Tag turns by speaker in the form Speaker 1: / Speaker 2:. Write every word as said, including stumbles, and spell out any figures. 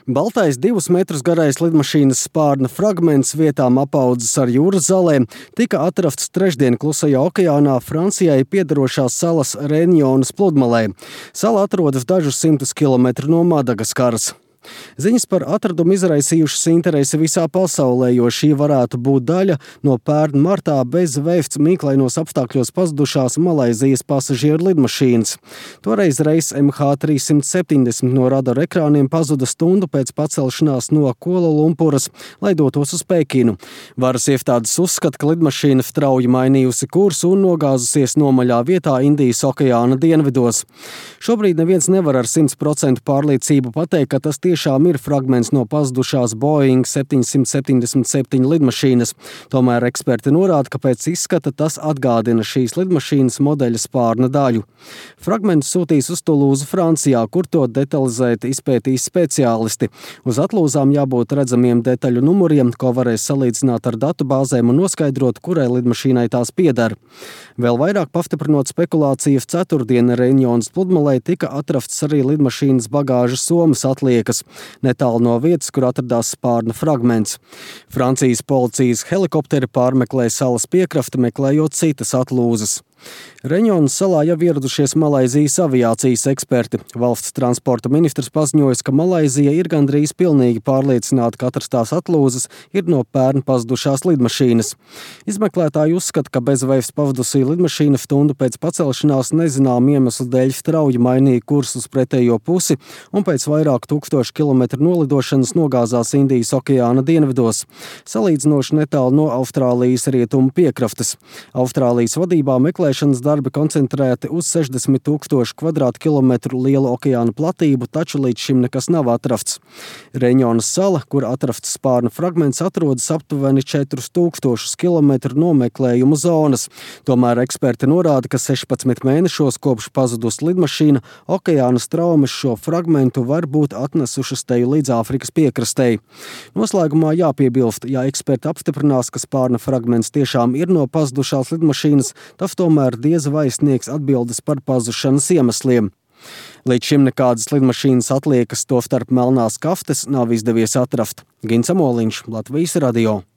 Speaker 1: Baltais divus metrus garais lidmašīnas spārna fragments, vietām apaudzis ar jūras zalēm, tika atrasts trešdien Klusajā okeānā Francijai piederošās salas Reņjonas pludmalē. Sala atrodas dažus simtus kilometru no Madagaskaras. Ziņas par atradumu izraisījušas interesi visā pasaulē, jo šī varētu būt daļa no pērn martā bez vēsts mīklainos apstākļos pazudušās Malaizijas pasažieru lidmašīnas. Toreiz reiss M H trīssimt septiņdesmit no radaru ekrāniem pazuda stundu pēc pacelšanās no Kuala Lumpuras, lai dotos uz Pekinu. Varas iestādes uzskata, ka lidmašīna strauji mainījusi kursu un nogāzusies nomaļā vietā Indijas okeāna dienvidos. Šobrīd neviens nevar ar simt procentu pārliecību pateikt, ka tas tiešām ir fragments no pazudušās Boeing septiņsimt septiņdesmit septiņi lidmašīnas. Tomēr eksperti norāda, ka pēc izskata tas atgādina šīs lidmašīnas modeļa spārna daļu. Fragmentu sūtīs uz Tulūzu, Francijā, kur to detalizēti izpētīs speciālisti. Uz atlūzām jābūt redzamiem detaļu numuriem, ko varēs salīdzināt ar datubāzēm un noskaidrot, kurai lidmašīnai tās pieder. Vēl vairāk pastiprinot spekulācijas, ceturtdien Reņjonas pludmalē tika atrasts arī lidmašīnas bagāžas somas atliekas, netālu no vietas, kur atradās spārna fragments. Francijas policijas helikopteri pārmeklē salas piekrasti, meklējot citas atlūzas. Reņjonas salā jau ieradušies Malaizijas aviācijas eksperti. Valsts transporta ministrs paziņoja, ka Malaizija ir gandrīz pilnīgi pārliecināta, ka atrastās atlūzas ir no pērn pazudušās lidmašīnas. Izmeklētāji uzskata, ka bezvēsts pavadusī lidmašīna stundu pēc pacelšanās nezinām iemeslu dēļ strauji mainīja kursu uz pretējo pusi un pēc vairāku tūkstošu kilometru nolidošanas nogāzās Indijas okeāna dienvidos, salīdzinoši netālu no Austrālijas rietumu piekrastes. Austrālijas vadībā meklēšanas darbi koncentrēti uz sešdesmit tūkstošu kvadrātkilometru lielu okeāna platību, taču līdz šim nekas nav atrasts. Reņjonas sala, kur atrasts spārna fragments, atrodas aptuveni četrus tūkstošus kilometru no meklējumu zonas. Tomēr eksperti norāda, ka sešpadsmit mēnešos kopš pazudus lidmašīna okeāna straumes šo fragmentu var būt atnesušas teju līdz Āfrikas piekrastei. Noslēgumā jāpiebilst, ja eksperti apstiprinās, ka spārna fragments tiešām ir no pazudušās lidmašīnas, tas tomēr diez vai sniegs atbildes par pazušanas iemesliem. Līdz šim nekādas lidmašīnas atliekas, tostarp melnās kaftes, nav izdevies atrast. Gins Amoliņš, Latvijas radio.